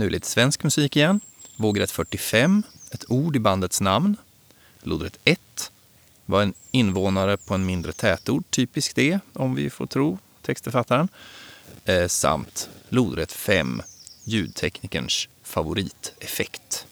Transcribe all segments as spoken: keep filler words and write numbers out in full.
Nu lite svensk musik igen. Vågrätt fyrtiofem, ett ord i bandets namn. Lodrätt ett var en invånare på en mindre tätort, typiskt det, om vi får tro textförfattaren. Eh, samt lodrätt fem, ljudteknikerns favoriteffekt.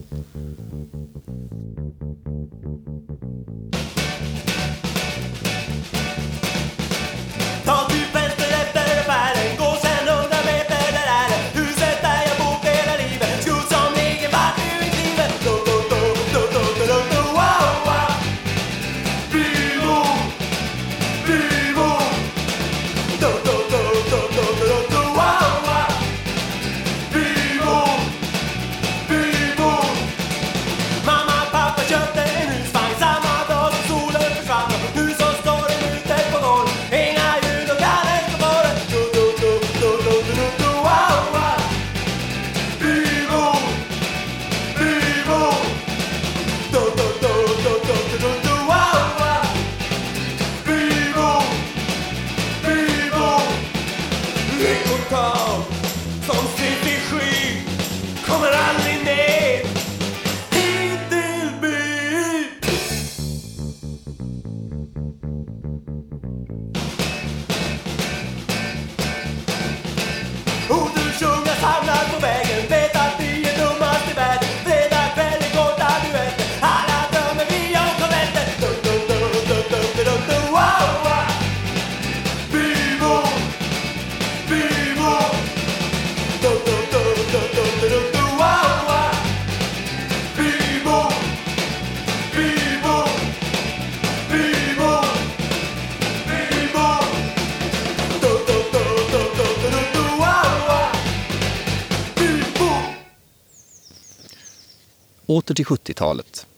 Ta typ vänster efter färden, gå sen hundra meter, där är det huset där jag bott hela livet. Skuld som ligger vart nu i livet. Do, do, do, do, do, do, do, do, wow, wow. Vivo, vivo. Do, do, do, do, do, do, do, wow, wow. Vivo, vivo. Mamma, pappa köpte en husvagn samma dag som solen försvann. Nu så står den ute på gård. Inga ljud och grannar på båren. Do, do, do, do, do, do, do, wow, wow. Vivo, vivo. Do, do, do, do, do, do, do, do, wow, wow. Vivo, vivo. Lyckotag som sitter i sky kommer aldrig ner hit till byn. Och du sjunga samlar på vägen. Vet att vi är dummast i världen. Fredag kväll är korta duetter. Alla drömmer vi om korvetter. Du, du, du, du, du, du, du, du, wow, wow. Vivo, vivo. Du, du, du, du, du, du, du, du, wow, wow. Vivo, vivo, vivo, vivo. Du, du, du, du, du, du, du, du, wow, wow. Vivo. Åter till sjuttiotalet.